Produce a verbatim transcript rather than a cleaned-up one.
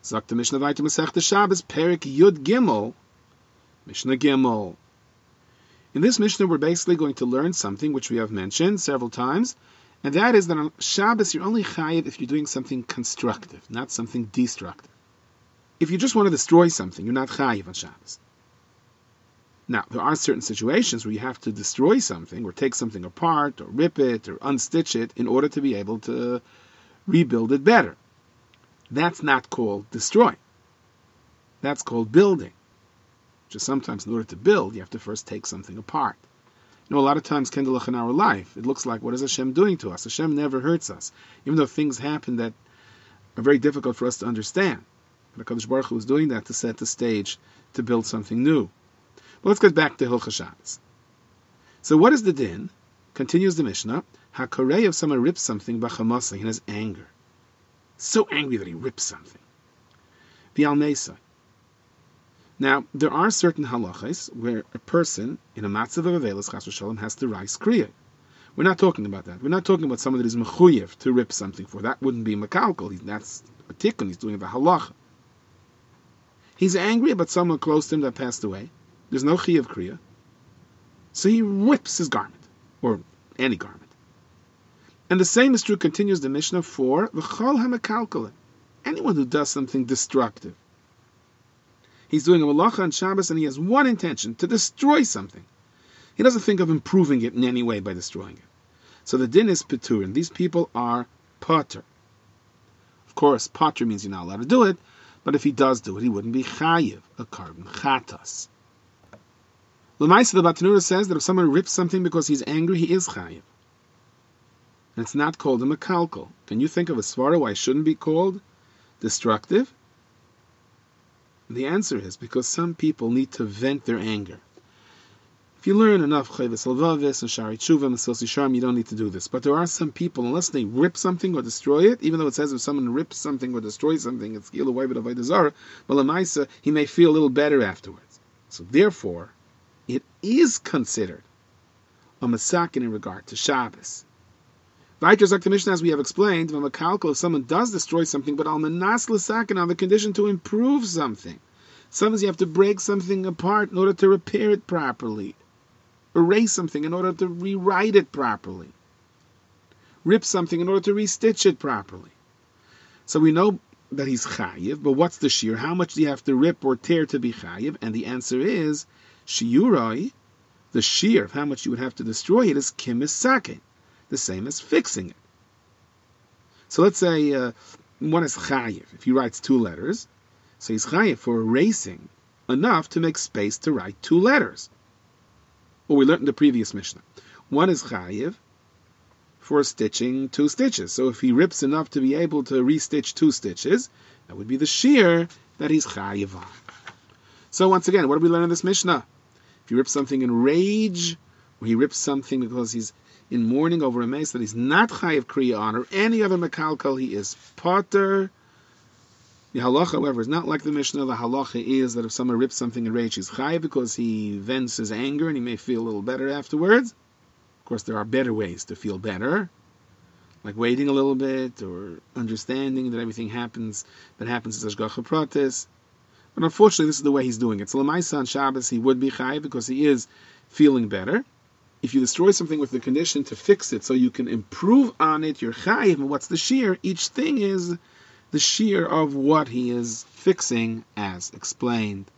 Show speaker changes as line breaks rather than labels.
Sagt the Mishnah weiter Masechta Shabbos, Perik Yud Gimel, Mishnah Gimel. In this Mishnah, we're basically going to learn something which we have mentioned several times, and that is that on Shabbos you're only chayiv if you're doing something constructive, not something destructive. If you just want to destroy something, you're not chayiv on Shabbos. Now, there are certain situations where you have to destroy something, or take something apart, or rip it, or unstitch it, in order to be able to rebuild it better. That's not called destroy. That's called building. Just sometimes in order to build, you have to first take something apart. You know, a lot of times, Kendallach, in our life, it looks like, what is Hashem doing to us? Hashem never hurts us, even though things happen that are very difficult for us to understand. But HaKadosh Baruch Hu was doing that to set the stage to build something new. But let's get back to Hilchos Shabbos. So what is the din? Continues the Mishnah. HaKorei, if someone rips something, b'chamasa, he has anger. So angry that he rips something. V'al meisa. Now, there are certain halachas where a person in a matzav of avelis chas v'shalom has to rise kriya. We're not talking about that. We're not talking about someone that is mechuyev to rip something for. That wouldn't be mekalkal. That's a tikkun. He's doing the halacha. He's angry about someone close to him that passed away. There's no chiyuv kriya. So he rips his garment, or any garment. And the same is true, continues the Mishnah, for v'chol ha'mekalkal, anyone who does something destructive. He's doing a malacha on Shabbos and he has one intention, to destroy something. He doesn't think of improving it in any way by destroying it. So the din is peturin. These people are pater. Of course, pater means you're not allowed to do it, but if he does do it, he wouldn't be chayiv, a carbon chatas. L'maisa, the Batanura says that if someone rips something because he's angry, he is chayiv. And it's not called a mekalkal. Can you think of a svara why it shouldn't be called destructive? And the answer is because some people need to vent their anger. If you learn enough Chayvus Halvavis and Shari Tshuva and Sosi Sharm, you don't need to do this. But there are some people, unless they rip something or destroy it, even though it says if someone rips something or destroys something, it's Gila Wayvid Avodah Zarah, well, Lamaisa, he may feel a little better afterwards. So therefore, it is considered a masakin in regard to Shabbos. Vayter Zak the Mishnah, as we have explained, when Makalkal, if someone does destroy something, but al menas l'sakin, on the condition to improve something. Sometimes you have to break something apart in order to repair it properly. Erase something in order to rewrite it properly. Rip something in order to restitch it properly. So we know that he's chayiv, but what's the shear? How much do you have to rip or tear to be chayiv? And the answer is, shiurai, the shear of how much you would have to destroy it is kimis sakin. The same as fixing it. So let's say uh, one is chayiv. If he writes two letters, so he's chayiv for erasing enough to make space to write two letters. Well, we learned in the previous Mishnah. One is chayiv for stitching two stitches. So if he rips enough to be able to restitch two stitches, that would be the shear that he's chayiv on. So once again, what do we learn in this Mishnah? If he rips something in rage, or he rips something because he's in mourning over a mace that he's not chayiv kriya on, or any other mekalkal, he is pater. The halacha, however, is not like the Mishnah. The halacha is that if someone rips something in rage, he's chayiv because he vents his anger and he may feel a little better afterwards. Of course, there are better ways to feel better, like waiting a little bit or understanding that everything happens that happens is hashgacha pratis. But unfortunately, this is the way he's doing it. So l'maisa on Shabbos, he would be chayiv because he is feeling better. If you destroy something with the condition to fix it so you can improve on it, you're chayiv. And what's the shear? Each thing is the shear of what he is fixing, as explained.